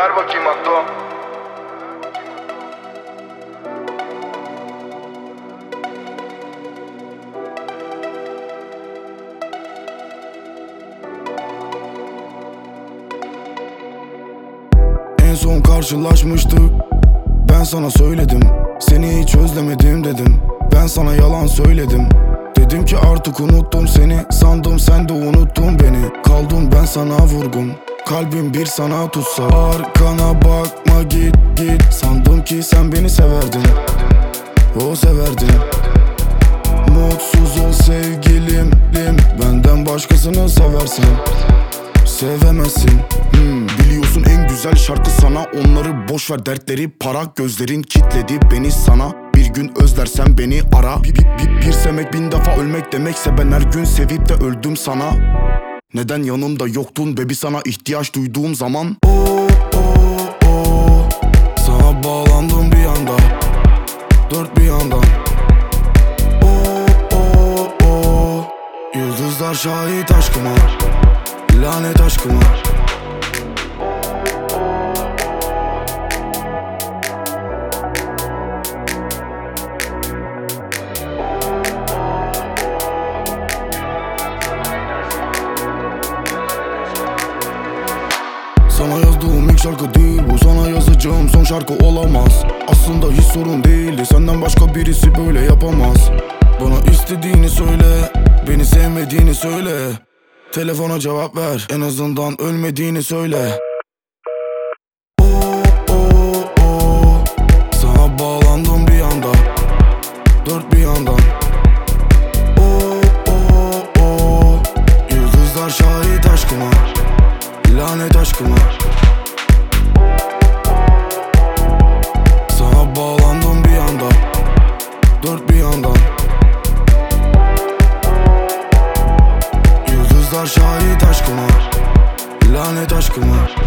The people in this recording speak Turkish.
Ver bakayım Akdo. En son karşılaşmıştık, ben sana söyledim, seni hiç özlemedim dedim. Ben sana yalan söyledim, dedim ki artık unuttum seni. Sandım sen de unuttun beni, kaldım ben sana vurgun. Kalbim bir sana tutsa, arkana bakma git git. Sandım ki sen beni severdin, o severdin. Mutsuz ol sevgilim, benden başkasını seversen sevemezsin. Biliyorsun en güzel şarkı sana. Onları boş ver, dertleri para. Gözlerin kitledi beni sana. Bir gün özlersen beni ara. Bir sevmek 1000 defa ölmek demekse, ben her gün sevip de öldüm sana. Neden yanımda yoktun baby sana ihtiyaç duyduğum zaman? Sana bağlandım bir anda, dört bir yandan. Yıldızlar şahit aşkıma, lanet aşkıma. Sana yazdığım ilk şarkı değil bu, sana yazacağım son şarkı olamaz. Aslında hiç sorun değildi, senden başka birisi böyle yapamaz. Bana istediğini söyle, beni sevmediğini söyle. Telefona cevap ver, en azından ölmediğini söyle. Sana bağlandım bir anda, dört bir yandan. Yıldızlar şahit aşkıma, lanet aşkıma. Sana bağlandım bir anda, dört bir yandan. Yıldızlar şahit aşkıma, lanet aşkıma.